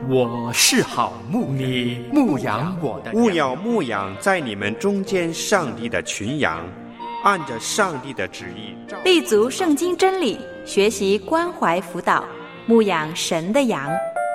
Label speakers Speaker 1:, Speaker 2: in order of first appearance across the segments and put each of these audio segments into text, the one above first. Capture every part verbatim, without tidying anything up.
Speaker 1: 我是好牧，你牧养我的羊。
Speaker 2: 务要牧养在你们中间上帝的群羊，按着上帝的旨意，
Speaker 3: 立足圣经真理，学习关怀辅导，牧养神的羊。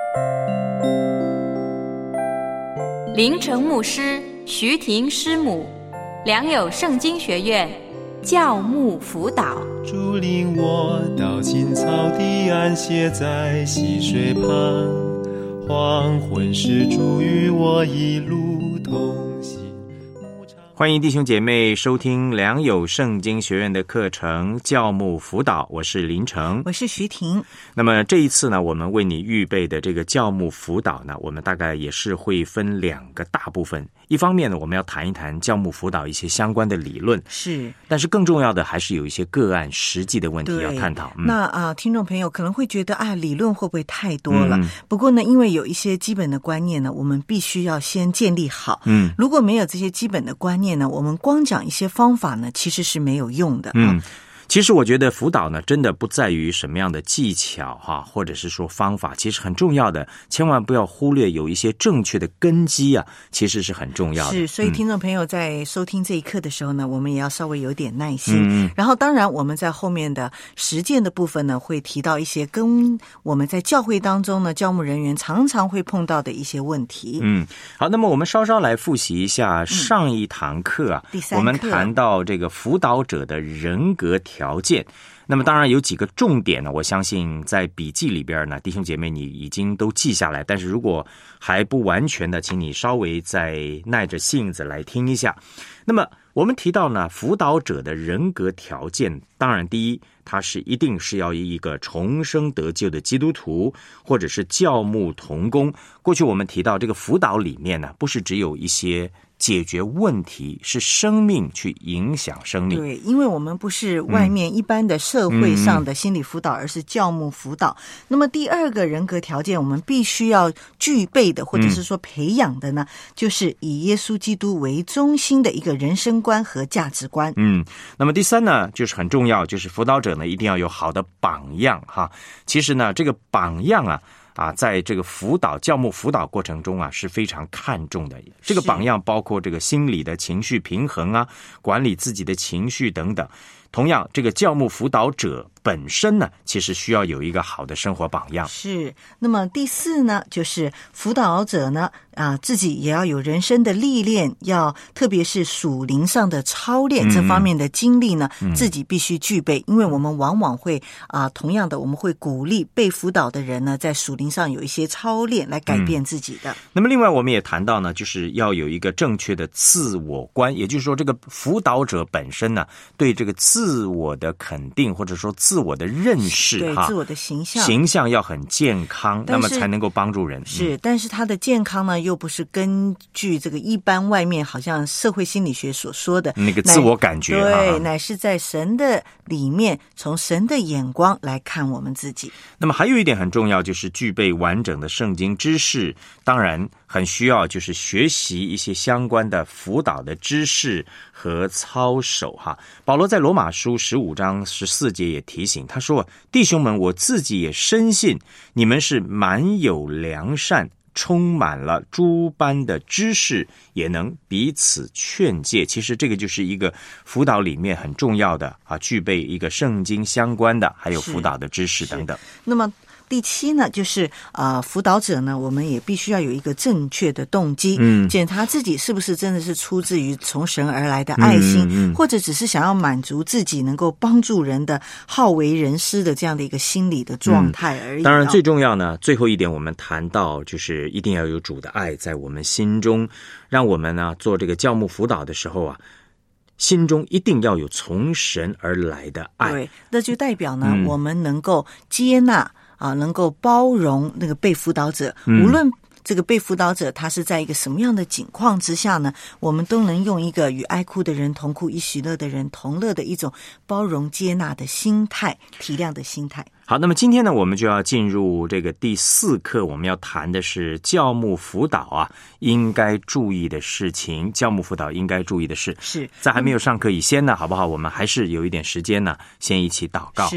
Speaker 3: 林成牧师、徐婷师母，良友圣经学院教牧辅导。
Speaker 4: 主领我到青草地，安歇在溪水旁，黄昏时主与我一路同行。
Speaker 5: 欢迎弟兄姐妹收听良友圣经学院的课程教牧辅导，我是林成，
Speaker 6: 我是徐婷。
Speaker 5: 那么这一次呢，我们为你预备的这个教牧辅导呢，我们大概也是会分两个大部分。一方面呢，我们要谈一谈教牧辅导一些相关的理论，
Speaker 6: 是，
Speaker 5: 但是更重要的还是有一些个案实际的问题要探讨。
Speaker 6: 嗯、那啊、呃，听众朋友可能会觉得啊，理论会不会太多了？嗯、不过呢，因为有一些基本的观念呢，我们必须要先建立好。嗯，如果没有这些基本的观念呢，我们光讲一些方法呢，其实是没有用的。
Speaker 5: 嗯。其实我觉得辅导呢，真的不在于什么样的技巧哈，或者是说方法，其实很重要的，千万不要忽略有一些正确的根基啊，其实是很重要的。
Speaker 6: 是，所以听众朋友在收听这一课的时候呢，嗯、我们也要稍微有点耐心。嗯、然后，当然我们在后面的实践的部分呢，会提到一些跟我们在教会当中呢，教牧人员常常会碰到的一些问题。
Speaker 5: 嗯，好，那么我们稍稍来复习一下上一堂课啊，嗯、
Speaker 6: 第三课
Speaker 5: 我们谈到这个辅导者的人格条件。那么当然有几个重点呢，我相信在笔记里边呢，弟兄姐妹你已经都记下来，但是如果还不完全的，请你稍微再耐着性子来听一下。那么我们提到呢，辅导者的人格条件，当然第一，他是一定是要一个重生得救的基督徒，或者是教牧同工。过去我们提到这个辅导里面呢，不是只有一些解决问题，是生命去影响生命。
Speaker 6: 对，因为我们不是外面一般的社会上的心理辅导，嗯、而是教牧辅导。那么第二个人格条件，我们必须要具备的，或者是说培养的呢，嗯、就是以耶稣基督为中心的一个人生观和价值观。
Speaker 5: 嗯，那么第三呢，就是很重要，就是辅导者呢一定要有好的榜样哈。其实呢，这个榜样啊。啊，在这个辅导教牧辅导过程中啊，是非常看重的。这个榜样包括这个心理的情绪平衡啊，管理自己的情绪等等。同样，这个教牧辅导者本身呢，其实需要有一个好的生活榜样。
Speaker 6: 是。那么第四呢，就是辅导者呢，啊，自己也要有人生的历练，要特别是属灵上的操练、嗯、这方面的经历呢，嗯、自己必须具备。因为我们往往会啊，同样的，我们会鼓励被辅导的人呢，在属灵上有一些操练来改变自己的。嗯、
Speaker 5: 那么另外我们也谈到呢，就是要有一个正确的自我观，也就是说，这个辅导者本身呢，对这个自自我的肯定，或者说自我的认识，
Speaker 6: 对
Speaker 5: 哈，
Speaker 6: 自我的形象，
Speaker 5: 形象要很健康，那么才能够帮助人。
Speaker 6: 是，嗯、但是他的健康呢，又不是根据这个一般外面好像社会心理学所说的
Speaker 5: 那个自我感觉，
Speaker 6: 对，
Speaker 5: 哈
Speaker 6: 乃是在神的里面，从神的眼光来看我们自己。
Speaker 5: 那么还有一点很重要，就是具备完整的圣经知识，当然很需要就是学习一些相关的辅导的知识和操守哈。保罗在罗马书十五章十四节也提醒他说：“弟兄们，我自己也深信你们是满有良善，充满了诸般的知识，也能彼此劝诫。”其实这个就是一个辅导里面很重要的啊，具备一个圣经相关的，还有辅导的知识等等。
Speaker 6: 那么第七呢，就是呃，辅导者呢，我们也必须要有一个正确的动机，嗯，检查自己是不是真的是出自于从神而来的爱心，嗯嗯、或者只是想要满足自己能够帮助人的好为人师的这样的一个心理的状态而已。嗯、
Speaker 5: 当然，最重要呢，最后一点我们谈到，就是一定要有主的爱在我们心中，让我们呢做这个教牧辅导的时候啊。心中一定要有从神而来的爱，
Speaker 6: 对，那就代表呢，嗯、我们能够接纳啊，能够包容那个被辅导者，嗯、无论这个被辅导者他是在一个什么样的境况之下呢，我们都能用一个与哀哭的人同哭，与喜乐的人同乐的一种包容接纳的心态，体谅的心态。
Speaker 5: 好，那么今天呢，我们就要进入这个第四课，我们要谈的是教牧辅导啊，应该注意的事情。教牧辅导应该注意的事，
Speaker 6: 是
Speaker 5: 在还没有上课以前呢，好不好？我们还是有一点时间呢，先一起祷告。
Speaker 6: 是的。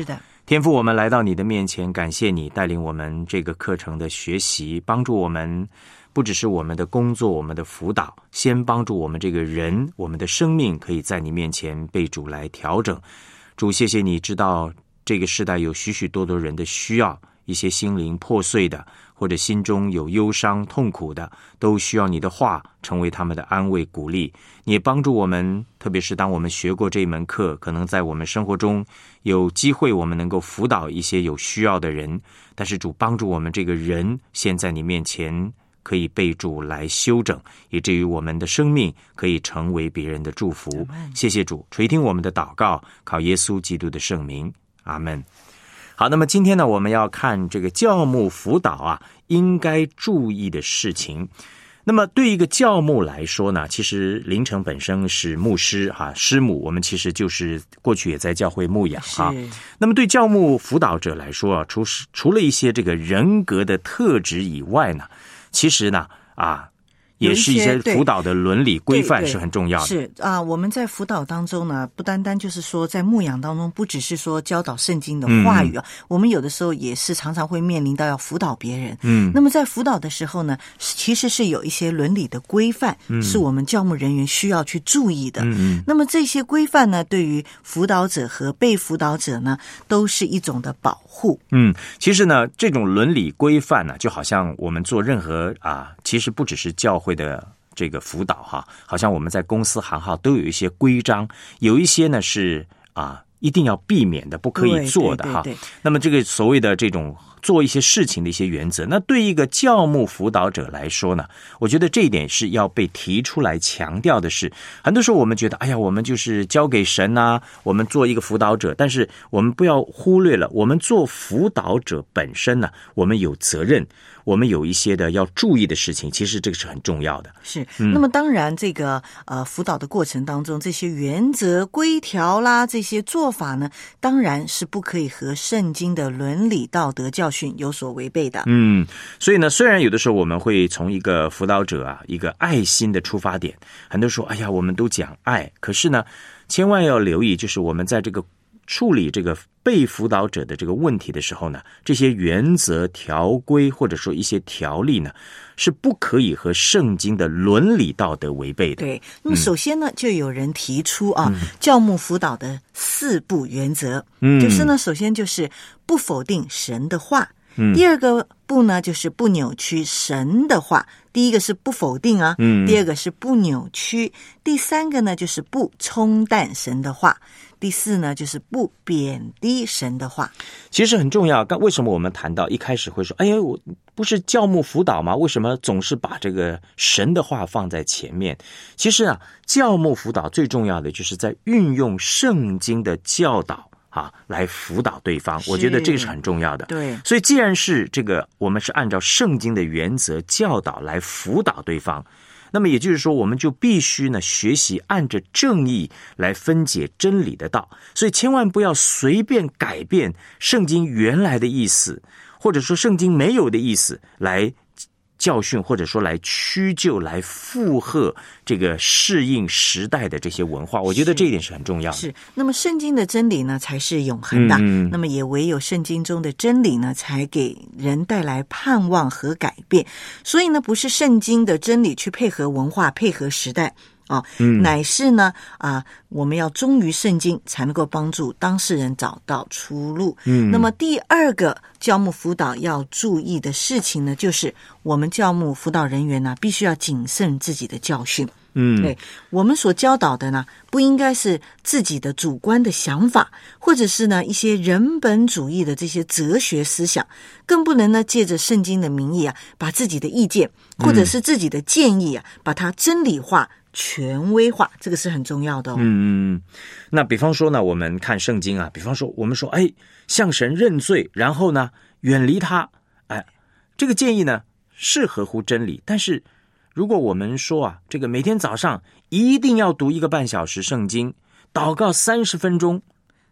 Speaker 5: 天父，我们来到你的面前，感谢你带领我们这个课程的学习，帮助我们不只是我们的工作，我们的辅导，先帮助我们这个人，我们的生命可以在你面前被主来调整。主，谢谢你知道这个时代有许许多多人的需要，一些心灵破碎的，或者心中有忧伤痛苦的，都需要你的话成为他们的安慰鼓励。你也帮助我们，特别是当我们学过这一门课，可能在我们生活中有机会我们能够辅导一些有需要的人，但是主帮助我们这个人先在你面前可以被主来修整，以至于我们的生命可以成为别人的祝福。谢谢主，垂听我们的祷告，靠耶稣基督的圣名，阿们。好，那么今天呢，我们要看这个教牧辅导啊，应该注意的事情。那么对一个教牧来说呢，其实林成本身是牧师哈、啊，师母，我们其实就是过去也在教会牧养哈。那么对教牧辅导者来说啊，除除了一些这个人格的特质以外呢，其实呢啊。也是一些辅导的伦理规范是很重要的。
Speaker 6: 是啊、呃，我们在辅导当中呢，不单单就是说在牧养当中，不只是说教导圣经的话语啊、嗯，我们有的时候也是常常会面临到要辅导别人。嗯，那么在辅导的时候呢，其实是有一些伦理的规范，嗯、是我们教牧人员需要去注意的。嗯，那么这些规范呢，对于辅导者和被辅导者呢，都是一种的保护。
Speaker 5: 嗯，其实呢，这种伦理规范呢，就好像我们做任何啊，其实不只是教会的这个辅导哈，好像我们在公司行号都有一些规章，有一些呢是啊一定要避免的，不可以做的哈。那么这个所谓的这种做一些事情的一些原则，那对一个教牧辅导者来说呢，我觉得这一点是要被提出来强调的是，很多时候我们觉得，哎呀，我们就是交给神啊，我们做一个辅导者，但是我们不要忽略了，我们做辅导者本身呢，我们有责任。我们有一些的要注意的事情，其实这个是很重要的。
Speaker 6: 是，那么当然，这个呃辅导的过程当中，这些原则、规条啦，这些做法呢，当然是不可以和圣经的伦理道德教训有所违背的。
Speaker 5: 嗯，所以呢，虽然有的时候我们会从一个辅导者啊，一个爱心的出发点，很多时候，哎呀，我们都讲爱，可是呢，千万要留意，就是我们在这个处理这个被辅导者的这个问题的时候呢，这些原则条规或者说一些条例呢，是不可以和圣经的伦理道德违背的。
Speaker 6: 对，那么首先呢，嗯、就有人提出啊、嗯，教牧辅导的四不原则，嗯，就是呢，首先就是不否定神的话，嗯，第二个不呢，就是不扭曲神的话。第一个是不否定啊，嗯，第二个是不扭曲，第三个呢就是不冲淡神的话，第四呢就是不贬低神的话。
Speaker 5: 其实很重要，刚为什么我们谈到一开始会说，哎呀，我不是教牧辅导吗？为什么总是把这个神的话放在前面？其实啊，教牧辅导最重要的就是在运用圣经的教导啊，来辅导对方，我觉得这个是很重要的。
Speaker 6: 对，
Speaker 5: 所以既然是这个，我们是按照圣经的原则教导来辅导对方，那么也就是说，我们就必须呢学习按着正义来分解真理的道。所以千万不要随便改变圣经原来的意思，或者说圣经没有的意思来教训，或者说来屈就，来附和这个适应时代的这些文化，我觉得这一点是很重要的。
Speaker 6: 是，那么圣经的真理呢，才是永恒的。嗯，那么也唯有圣经中的真理呢，才给人带来盼望和改变。所以呢，不是圣经的真理去配合文化、配合时代。啊、哦嗯，乃是呢啊，我们要忠于圣经，才能够帮助当事人找到出路。嗯，那么第二个教牧辅导要注意的事情呢，就是我们教牧辅导人员呢，必须要谨慎自己的教训。嗯，对，我们所教导的呢，不应该是自己的主观的想法，或者是呢一些人本主义的这些哲学思想，更不能呢借着圣经的名义啊，把自己的意见或者是自己的建议啊，嗯、把它真理化、权威化，这个是很重要的哦。
Speaker 5: 嗯，那比方说呢，我们看圣经啊，比方说我们说，哎，向神认罪，然后呢远离他，哎，这个建议呢是合乎真理，但是如果我们说啊，这个每天早上一定要读一个半小时圣经，祷告三十分钟，哎，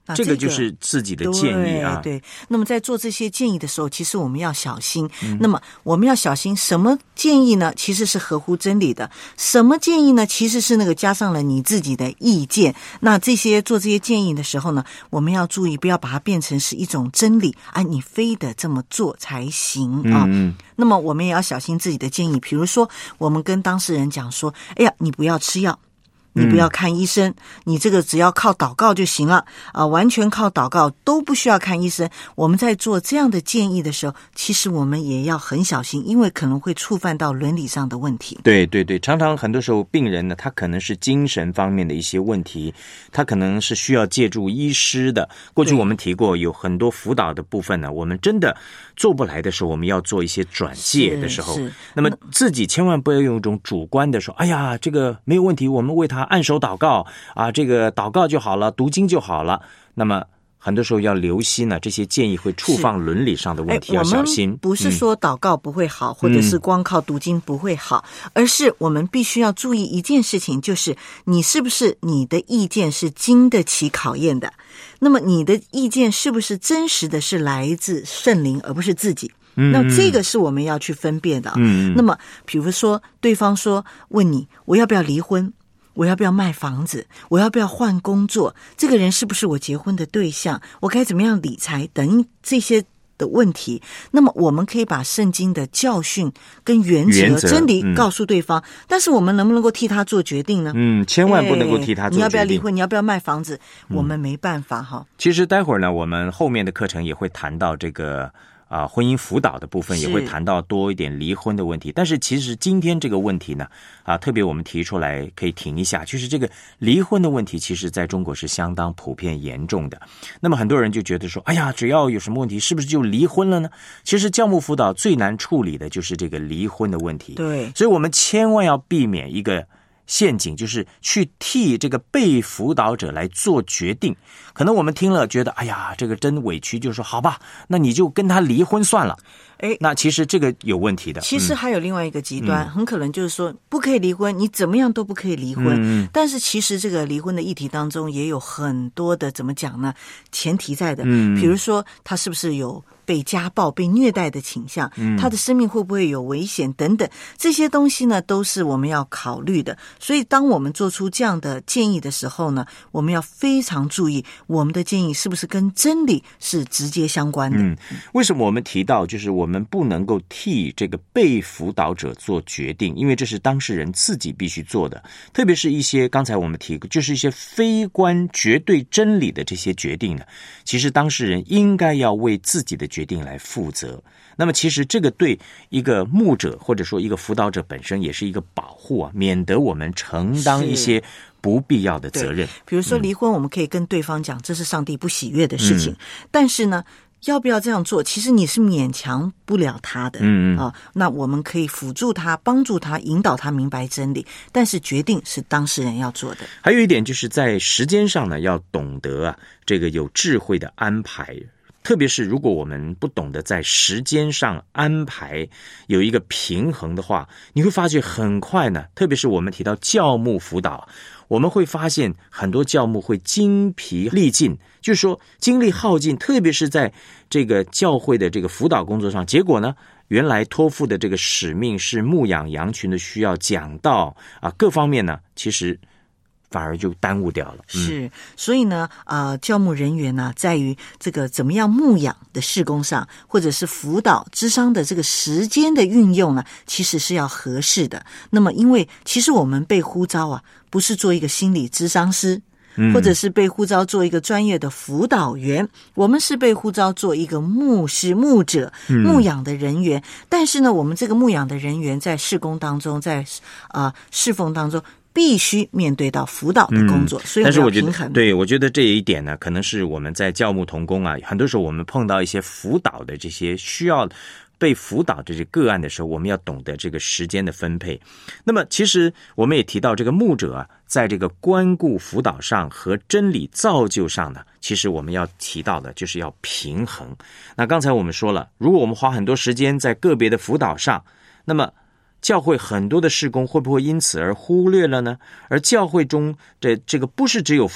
Speaker 6: 啊、
Speaker 5: 这个就是自己的建议啊。
Speaker 6: 对, 对，那么在做这些建议的时候，其实我们要小心。
Speaker 5: 嗯、
Speaker 6: 那么我们要小心什么建议呢？其实是合乎真理的。什么建议呢？其实是那个加上了你自己的意见。那这些做这些建议的时候呢，我们要注意，不要把它变成是一种真理啊，你非得这么做才行啊。
Speaker 5: 嗯，
Speaker 6: 那么我们也要小心自己的建议。比如说，我们跟当事人讲说：“哎呀，你不要吃药。”你不要看医生，嗯、你这个只要靠祷告就行了啊、呃！完全靠祷告都不需要看医生。我们在做这样的建议的时候，其实我们也要很小心，因为可能会触犯到伦理上的问题。
Speaker 5: 对对对，常常很多时候病人呢，他可能是精神方面的一些问题，他可能是需要借助医师的。过去我们提过，有很多辅导的部分呢，我们真的做不来的时候，我们要做一些转介的时候，那么自己千万不要用一种主观的说：“哎呀，这个没有问题，我们为他。”按手祷告啊，这个祷告就好了，读经就好了。那么很多时候要留心呢，这些建议会触犯伦理上的问题，要小心。
Speaker 6: 我们不是说祷告不会好，嗯、或者是光靠读经不会好，嗯、而是我们必须要注意一件事情，就是你是不是你的意见是经得起考验的？那么你的意见是不是真实的是来自圣灵，而不是自己？那这个是我们要去分辨的。嗯，那么比如说对方说问你我要不要离婚，我要不要卖房子，我要不要换工作，这个人是不是我结婚的对象，我该怎么样理财等这些的问题，那么我们可以把圣经的教训跟原则,
Speaker 5: 原则
Speaker 6: 真理告诉对方、嗯、但是我们能不能够替他做决定呢？
Speaker 5: 嗯，千万不能够替他做决定、哎、
Speaker 6: 你要不要离婚，你要不要卖房子、嗯、我们没办法哈。
Speaker 5: 其实待会儿呢，我们后面的课程也会谈到这个啊，婚姻辅导的部分，也会谈到多一点离婚的问题。但是其实今天这个问题呢，啊，特别我们提出来可以停一下，就是这个离婚的问题，其实在中国是相当普遍严重的。那么很多人就觉得说，哎呀，只要有什么问题，是不是就离婚了呢？其实教牧辅导最难处理的就是这个离婚的问题。
Speaker 6: 对，
Speaker 5: 所以我们千万要避免一个陷阱，就是去替这个被辅导者来做决定。可能我们听了觉得，哎呀，这个真委屈，就说好吧，那你就跟他离婚算了。哎，那其实这个有问题的。
Speaker 6: 其实还有另外一个极端、嗯、很可能就是说不可以离婚，你怎么样都不可以离婚、嗯、但是其实这个离婚的议题当中也有很多的怎么讲呢，前提在的。嗯，比如说他是不是有被家暴被虐待的倾向、嗯、他的生命会不会有危险等等，这些东西呢都是我们要考虑的。所以当我们做出这样的建议的时候呢，我们要非常注意我们的建议是不是跟真理是直接相关的。
Speaker 5: 嗯，为什么我们提到就是我们不能够替这个被辅导者做决定，因为这是当事人自己必须做的，特别是一些刚才我们提过就是一些非关绝对真理的这些决定呢，其实当事人应该要为自己的决定来负责。那么其实这个对一个牧者或者说一个辅导者本身也是一个保护啊，免得我们承担一些不必要的责任。
Speaker 6: 比如说离婚，我们可以跟对方讲、嗯、这是上帝不喜悦的事情、嗯、但是呢要不要这样做，其实你是勉强不了他的。嗯啊，那我们可以辅助他，帮助他，引导他明白真理，但是决定是当事人要做的。
Speaker 5: 还有一点就是在时间上呢，要懂得啊，这个有智慧的安排。特别是如果我们不懂得在时间上安排有一个平衡的话，你会发觉很快呢，特别是我们提到教牧辅导，我们会发现很多教牧会精疲力尽，就是说精力耗尽，特别是在这个教会的这个辅导工作上，结果呢原来托付的这个使命是牧养羊群的需要，讲道啊各方面呢其实反而就耽误掉了。
Speaker 6: 嗯、是，所以呢，呃，教牧人员呢，在于这个怎么样牧养的事工上，或者是辅导諮商的这个时间的运用呢，其实是要合适的。那么，因为其实我们被呼召啊，不是做一个心理諮商師。或者是被呼召做一个专业的辅导员、嗯、我们是被呼召做一个牧师牧者牧养的人员、嗯、但是呢我们这个牧养的人员在事工当中在啊、呃、侍奉当中必须面对到辅导的工作、嗯、所以我们要平衡。
Speaker 5: 对，我觉得这一点呢可能是我们在教牧同工啊，很多时候我们碰到一些辅导的这些需要被辅导这些个案的时候，我们要懂得这个时间的分配。那么其实我们也提到这个牧者啊，在这个关顾辅导上和真理造就上呢，其实我们要提到的就是要平衡。那刚才我们说了，如果我们花很多时间在个别的辅导上，那么教会很多的事工会不会因此而忽略了呢？而教会中的这个不是只有辅导，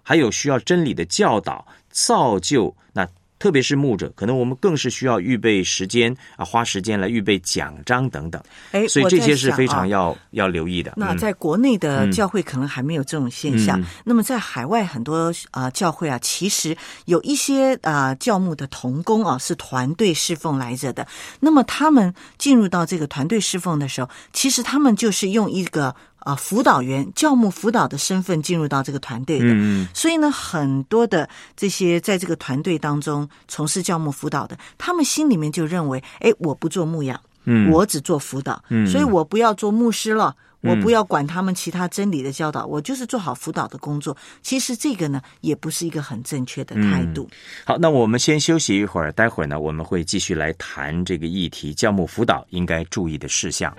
Speaker 5: 还有需要真理的教导、造就。那特别是牧者，可能我们更是需要预备时间啊，花时间来预备讲章等等。
Speaker 6: 哎，
Speaker 5: 所以这些是非常要、
Speaker 6: 啊、
Speaker 5: 要留意的。
Speaker 6: 那在国内的教会可能还没有这种现象，
Speaker 5: 嗯、
Speaker 6: 那么在海外很多啊、呃、教会啊，其实有一些啊、呃、教牧的同工啊是团队侍奉来着的。那么他们进入到这个团队侍奉的时候，其实他们就是用一个啊，辅导员、教牧辅导的身份进入到这个团队的，
Speaker 5: 嗯，
Speaker 6: 所以呢，很多的这些在这个团队当中从事教牧辅导的，他们心里面就认为，哎，我不做牧养，
Speaker 5: 嗯，
Speaker 6: 我只做辅导，
Speaker 5: 嗯，
Speaker 6: 所以我不要做牧师了。我不要管他们其他真理的教导，我就是做好辅导的工作。其实这个呢，也不是一个很正确的态度。
Speaker 5: 嗯、好，那我们先休息一会儿，待会儿呢，我们会继续来谈这个议题，教牧辅导应该注意的事项。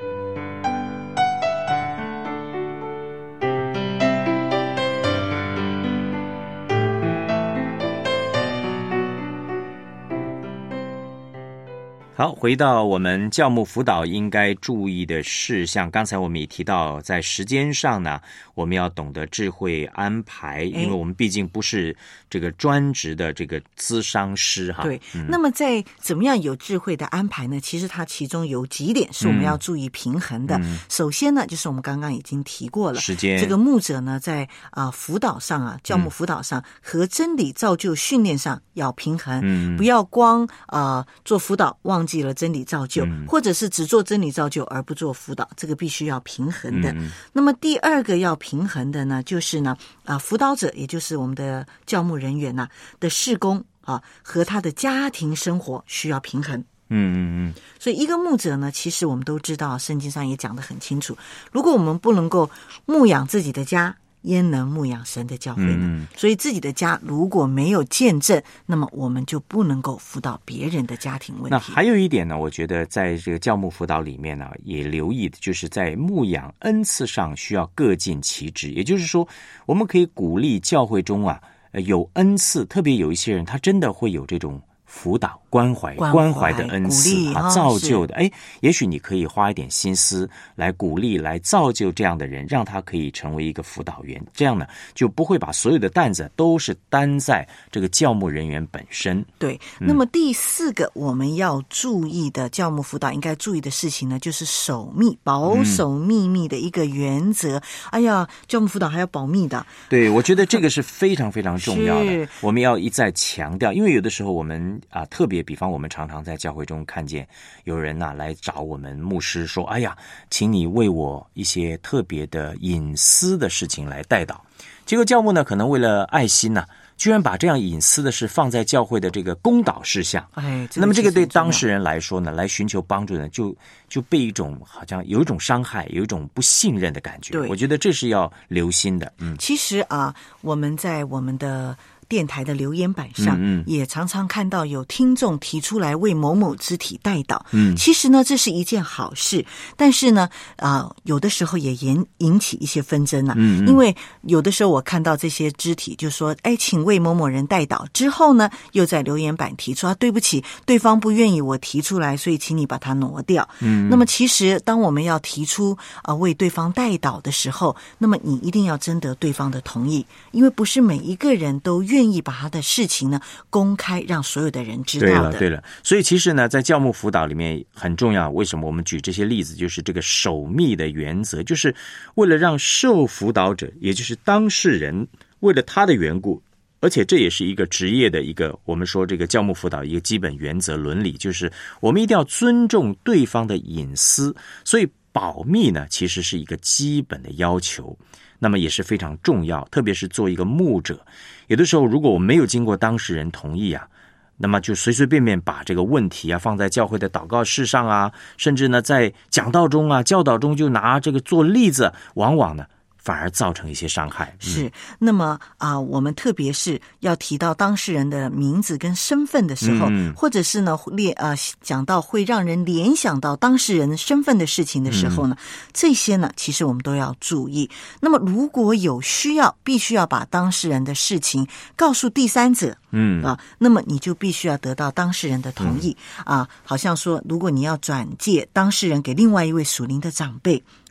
Speaker 5: 好，回到我们教牧辅导应该注意的事项。刚才我们也提到，在时间上呢，我们要懂得智慧安排，因为我们毕竟不是这个专职的这个咨商师哈。
Speaker 6: 对、
Speaker 5: 嗯，
Speaker 6: 那么在怎么样有智慧的安排呢？其实它其中有几点是我们要注意平衡的。嗯、首先呢，就是我们刚刚已经提过了，
Speaker 5: 时间这
Speaker 6: 个牧者呢，在啊、呃、辅导上啊，教牧辅导上、嗯、和真理造就训练上要平衡，嗯，不要光啊、呃、做辅导忘。忘记了真理造就、嗯、或者是只做真理造就而不做辅导，这个必须要平衡的、嗯、那么第二个要平衡的呢，就是呢啊，辅导者也就是我们的教牧人员呢、啊、的事工啊和他的家庭生活需要平衡。
Speaker 5: 嗯嗯嗯，
Speaker 6: 所以一个牧者呢，其实我们都知道圣经上也讲得很清楚，如果我们不能够牧养自己的家，焉能牧养神的教会呢、嗯、所以自己的家如果没有见证，那么我们就不能够辅导别人的家庭问题。
Speaker 5: 那还有一点呢，我觉得在这个教牧辅导里面呢，也留意的就是在牧养恩赐上需要各尽其职，也就是说我们可以鼓励教会中啊有恩赐，特别有一些人他真的会有这种辅导关怀关怀的恩赐啊，造就的。哎，也许你可以花一点心思来鼓励来造就这样的人，让他可以成为一个辅导员，这样呢就不会把所有的担子都是担在这个教牧人员本身。
Speaker 6: 对、嗯、那么第四个我们要注意的教牧辅导应该注意的事情呢，就是守密，保守秘密的一个原则、嗯、哎呀，教牧辅导还要保密的。
Speaker 5: 对，我觉得这个是非常非常重要的我们要一再强调，因为有的时候我们啊，特别比方我们常常在教会中看见有人呐、啊、来找我们牧师说，哎呀，请你为我一些特别的隐私的事情来代祷。结果教牧呢可能为了爱心呢、啊，居然把这样隐私的事放在教会的这个公导事项。
Speaker 6: 哎，
Speaker 5: 那么这个对当事人来说呢，来寻求帮助呢，就就被一种好像有一种伤害，有一种不信任的感觉。
Speaker 6: 对，
Speaker 5: 我觉得这是要留心的。嗯，
Speaker 6: 其实啊，我们在我们的电台的留言板上、嗯嗯、也常常看到有听众提出来为某某肢体代祷。嗯，其实呢这是一件好事，但是呢啊、呃、有的时候也引引起一些纷争啊。嗯, 嗯，因为有的时候我看到这些肢体就说，哎，请为某某人代祷，之后呢又在留言板提出啊，对不起，对方不愿意我提出来，所以请你把它挪掉。嗯，那么其实当我们要提出啊、呃、为对方代祷的时候，那么你一定要征得对方的同意，因为不是每一个人都愿意把他的事情呢公开让所有的人知道的。
Speaker 5: 对了对了，所以其实呢在教牧辅导里面很重要，为什么我们举这些例子，就是这个守密的原则，就是为了让受辅导者也就是当事人为了他的缘故，而且这也是一个职业的一个我们说这个教牧辅导一个基本原则伦理，就是我们一定要尊重对方的隐私，所以保密呢其实是一个基本的要求，那么也是非常重要，特别是做一个牧者，有的时候如果我们没有经过当事人同意啊，那么就随随便便把这个问题啊放在教会的祷告室上啊，甚至呢在讲道中啊教导中就拿这个做例子，往往呢反而造成一些伤害。
Speaker 6: 是，那么啊、呃，我们特别是要提到当事人的名字跟身份的时候，嗯、或者是呢列啊讲到会让人联想到当事人身份的事情的时候呢，嗯、这些呢其实我们都要注意。那么如果有需要，必须要把当事人的事情告诉第三者。嗯啊，那么你就必须要得到当事人的同意、嗯、啊。好像说，如果你要转介当事人给另外一位属灵的长辈，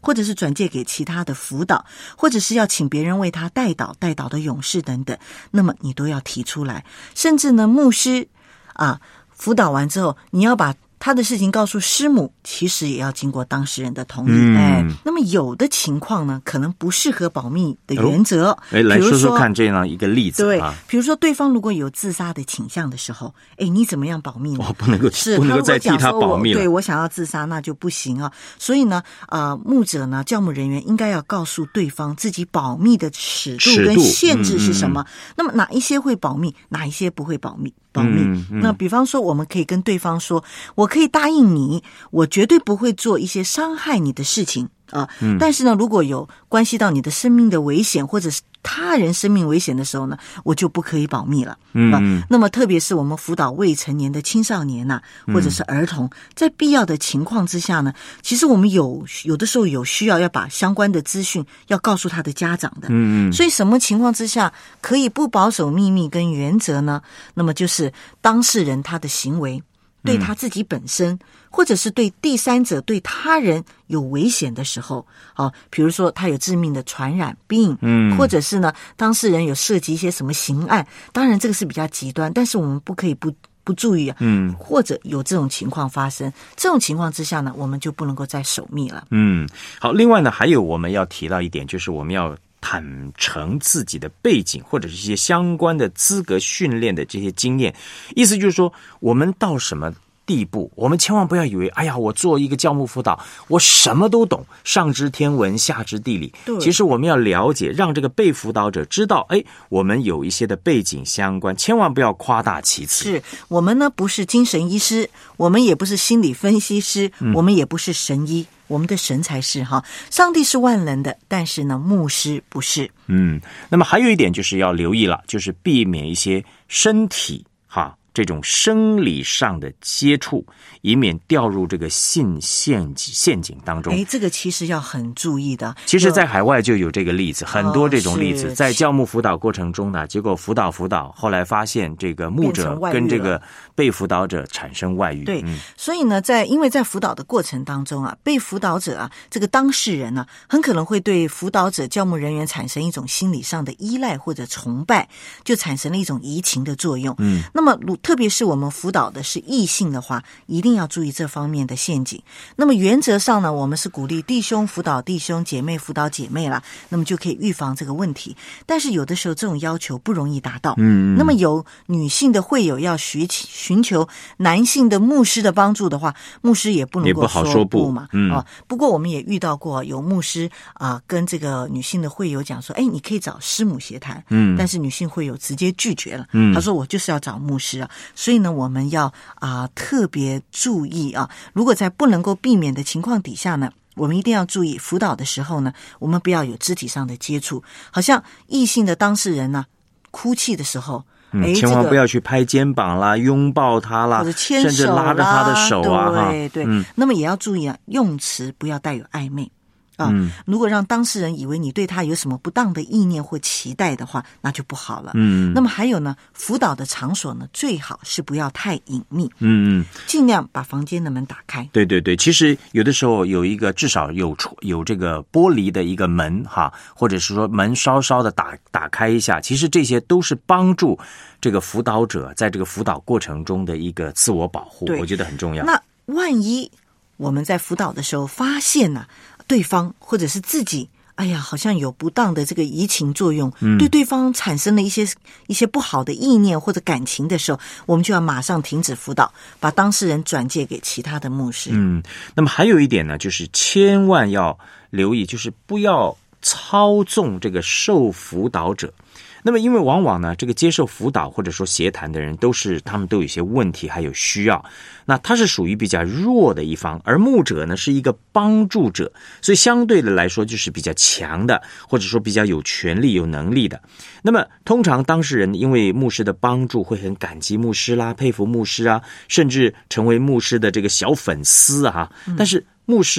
Speaker 6: 或者是转介给其他的辅导，或者是要请别人为他代祷，代祷的勇士等等，那么你都要提出来。甚至呢，牧师啊，辅导完之后，你要把他的事情告诉师母，其实也要经过当事人的同意。嗯、哎，那么有的情况呢，可能不适合保密的原则。哦、
Speaker 5: 哎，来说说看这样一个例子。
Speaker 6: 对，
Speaker 5: 啊、
Speaker 6: 比如说对方如果有自杀的倾向的时候，哎，你怎么样保密呢？
Speaker 5: 哦，不能够
Speaker 6: 是
Speaker 5: 不能够再替他保密了。
Speaker 6: 对，我想要自杀，那就不行啊。所以呢，呃，牧者呢，教牧人员应该要告诉对方自己保密的尺度跟限制是什么。嗯嗯嗯、那么哪一些会保密，哪一些不会保密？保密。嗯嗯、那比方说，我们可以跟对方说，我可以答应你，我绝对不会做一些伤害你的事情啊。嗯、但是呢，如果有关系到你的生命的危险，或者是他人生命危险的时候呢，我就不可以保密了。嗯、啊，那么特别是我们辅导未成年的青少年呐、啊，或者是儿童，在必要的情况之下呢，其实我们有有的时候有需要要把相关的资讯要告诉他的家长的。嗯嗯。所以什么情况之下可以不保守秘密跟原则呢？那么就是当事人他的行为对他自己本身，或者是对第三者、对他人有危险的时候，啊，比如说他有致命的传染病，嗯，或者是呢，当事人有涉及一些什么刑案，当然这个是比较极端，但是我们不可以不不注意啊，嗯，或者有这种情况发生，这种情况之下呢，我们就不能够再守密了。
Speaker 5: 嗯，好，另外呢，还有我们要提到一点，就是我们要坦诚自己的背景或者是一些相关的资格训练的这些经验，意思就是说，我们到什么地步，我们千万不要以为，哎呀，我做一个教牧辅导，我什么都懂，上知天文，下知地理。其实我们要了解，让这个被辅导者知道，哎，我们有一些的背景相关，千万不要夸大其词。
Speaker 6: 是我们呢，不是精神医师，我们也不是心理分析师，嗯、我们也不是神医。我们的神才是哈，上帝是万能的，但是呢，牧师不是。嗯，
Speaker 5: 那么还有一点就是要留意了，就是避免一些身体哈这种生理上的接触，以免掉入这个性陷陷阱当中。
Speaker 6: 哎，这个其实要很注意的。
Speaker 5: 其实，在海外就有这个例子，很多这种例子，在教牧辅导过程中呢，结果辅导辅导，后来发现这个牧者跟这个被辅导者产生外遇。
Speaker 6: 对，嗯、所以呢，在因为在辅导的过程当中啊，被辅导者啊，这个当事人呢、啊，很可能会对辅导者、教牧人员产生一种心理上的依赖或者崇拜，就产生了一种移情的作用。嗯，那么特别是我们辅导的是异性的话，一定要注意这方面的陷阱。那么原则上呢，我们是鼓励弟兄辅导弟兄，姐妹辅导姐妹啦，那么就可以预防这个问题。但是有的时候这种要求不容易达到。嗯，那么有女性的会友要寻寻求男性的牧师的帮助的话，牧师也不能够说不嘛。嗯、啊，不过我们也遇到过有牧师啊跟这个女性的会友讲说，哎，你可以找师母协谈。嗯，但是女性会友直接拒绝了。嗯，他说我就是要找牧师啊。所以呢，我们要啊、呃、特别注意啊，如果在不能够避免的情况底下呢，我们一定要注意辅导的时候呢，我们不要有肢体上的接触，好像异性的当事人呢、啊、哭泣的时候。
Speaker 5: 嗯，千万不要去拍肩膀啦、拥抱他啦，
Speaker 6: 或者牵手啦，
Speaker 5: 甚至拉着他的手啊，
Speaker 6: 对对。嗯，那么也要注意啊，用词不要带有暧昧啊。嗯，如果让当事人以为你对他有什么不当的意念或期待的话，那就不好了。嗯，那么还有呢，辅导的场所呢，最好是不要太隐秘。嗯嗯，尽量把房间的门打开。
Speaker 5: 对对对，其实有的时候有一个至少有有这个玻璃的一个门哈，或者是说门稍稍的打打开一下，其实这些都是帮助这个辅导者在这个辅导过程中的一个自我保护，我觉得很重要。
Speaker 6: 那万一我们在辅导的时候发现呢、啊，对方或者是自己，哎呀，好像有不当的这个移情作用，嗯、对对方产生了一些一些不好的意念或者感情的时候，我们就要马上停止辅导，把当事人转介给其他的牧师。
Speaker 5: 嗯，那么还有一点呢，就是千万要留意，就是不要操纵这个受辅导者。那么因为往往呢，这个接受辅导或者说协谈的人都是他们都有一些问题还有需要，那他是属于比较弱的一方，而牧者呢是一个帮助者，所以相对的来说就是比较强的，或者说比较有权力有能力的。那么通常当事人因为牧师的帮助会很感激牧师啦，佩服牧师啊，甚至成为牧师的这个小粉丝啊，但是牧师呢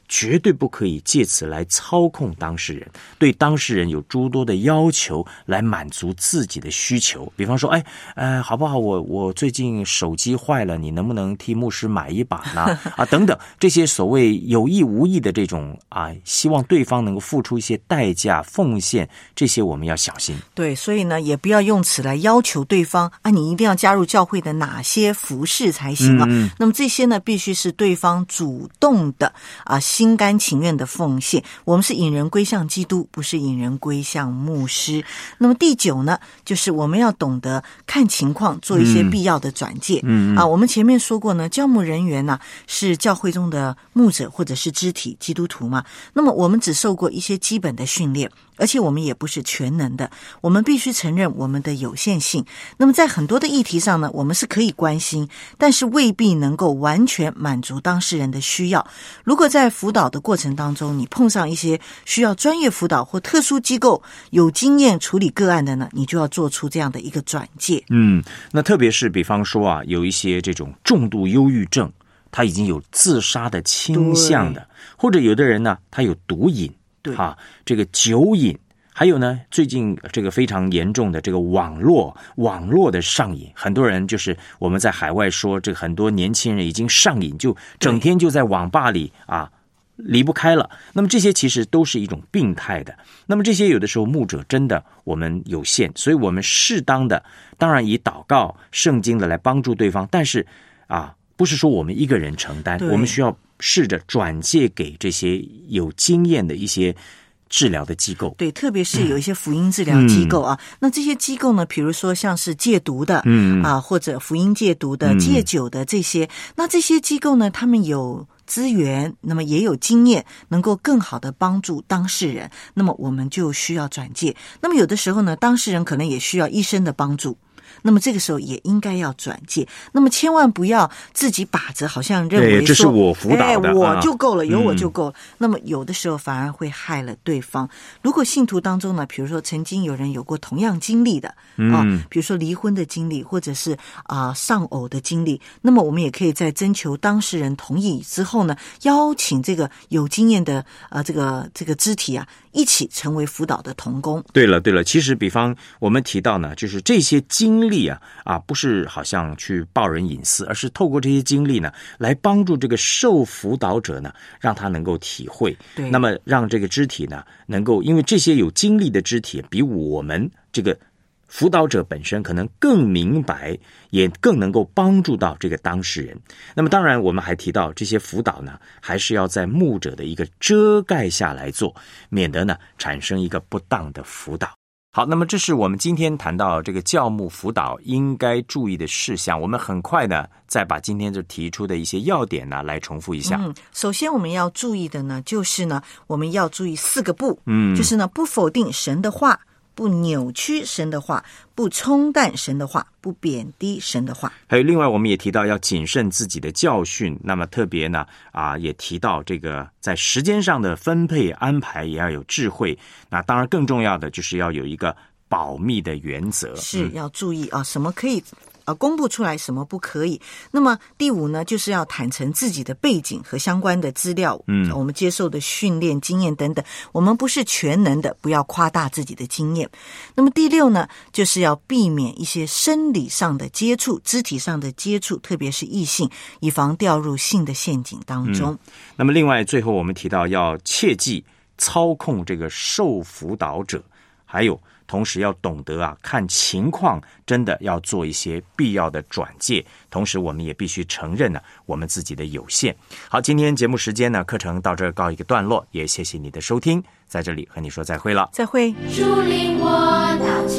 Speaker 5: 绝对不可以借此来操控当事人，对当事人有诸多的要求来满足自己的需求。比方说，哎，呃，好不好？我我最近手机坏了，你能不能替牧师买一把呢？啊，等等，这些所谓有意无意的这种啊，希望对方能够付出一些代价、奉献，这些我们要小心。
Speaker 6: 对，所以呢，也不要用此来要求对方啊，你一定要加入教会的哪些服事才行啊。嗯、那么这些呢，必须是对方主动的啊。心甘情愿的奉献，我们是引人归向基督，不是引人归向牧师。那么第九呢，就是我们要懂得看情况做一些必要的转介。嗯嗯啊，我们前面说过呢，教牧人员呢、啊、是教会中的牧者或者是肢体基督徒嘛。那么我们只受过一些基本的训练，而且我们也不是全能的，我们必须承认我们的有限性。那么在很多的议题上呢，我们是可以关心，但是未必能够完全满足当事人的需要。如果在辅导的过程当中，你碰上一些需要专业辅导或特殊机构有经验处理个案的呢，你就要做出这样的一个转介。
Speaker 5: 嗯，那特别是比方说啊，有一些这种重度忧郁症，他已经有自杀的倾向的，或者有的人呢，他有毒瘾，
Speaker 6: 对
Speaker 5: 啊，这个酒瘾。还有呢，最近这个非常严重的这个网络网络的上瘾，很多人就是我们在海外说，这个很多年轻人已经上瘾，就整天就在网吧里啊离不开了。那么这些其实都是一种病态的。那么这些有的时候牧者真的我们有限，所以我们适当的，当然以祷告、圣经的来帮助对方，但是啊，不是说我们一个人承担，我们需要试着转介给这些有经验的一些治疗的机构。
Speaker 6: 对，特别是有一些福音治疗机构啊、嗯、那这些机构呢，比如说像是戒毒的嗯啊，或者福音戒毒的、嗯、戒酒的这些，那这些机构呢，他们有资源，那么也有经验，能够更好的帮助当事人，那么我们就需要转介。那么有的时候呢，当事人可能也需要医生的帮助，那么这个时候也应该要转介。那么千万不要自己把着，好像认为说
Speaker 5: 这是我辅导的、
Speaker 6: 哎、我就够了、啊、有我就够了、嗯、那么有的时候反而会害了对方。如果信徒当中呢，比如说曾经有人有过同样经历的、嗯、啊，比如说离婚的经历，或者是啊丧偶的经历，那么我们也可以在征求当事人同意之后呢，邀请这个有经验的啊这个这个肢体啊一起成为辅导的同工。
Speaker 5: 对了对了，其实比方我们提到呢，就是这些经历啊啊，不是好像去爆人隐私，而是透过这些经历呢，来帮助这个受辅导者呢，让他能够体会。
Speaker 6: 对，
Speaker 5: 那么让这个肢体呢，能够因为这些有经历的肢体，比我们这个辅导者本身可能更明白，也更能够帮助到这个当事人。那么当然我们还提到这些辅导呢，还是要在牧者的一个遮盖下来做，免得呢产生一个不当的辅导。好，那么这是我们今天谈到这个教牧辅导应该注意的事项。我们很快呢，再把今天就提出的一些要点呢，来重复一下。
Speaker 6: 嗯，首先我们要注意的呢，就是呢，我们要注意四个不，
Speaker 5: 嗯，
Speaker 6: 就是呢，不否定神的话，不扭曲神的话，不冲淡神的话，不贬低神的话。
Speaker 5: 还有另外我们也提到要谨慎自己的教训，那么特别呢啊也提到这个在时间上的分配安排也要有智慧。那当然更重要的就是要有一个保密的原则，
Speaker 6: 是要注意啊，什么可以呃，公布出来，什么不可以。那么第五呢，就是要坦诚自己的背景和相关的资料，嗯，我们接受的训练经验等等，我们不是全能的，不要夸大自己的经验。那么第六呢，就是要避免一些生理上的接触，肢体上的接触，特别是异性，以防掉入性的陷阱当中。
Speaker 5: 嗯、那么另外最后我们提到要切记操控这个受辅导者，还有同时要懂得啊，看情况真的要做一些必要的转介，同时我们也必须承认呢、啊、我们自己的有限。好，今天节目时间呢，课程到这儿告一个段落，也谢谢你的收听，在这里和你说再会了，
Speaker 6: 再会。
Speaker 7: 主领我到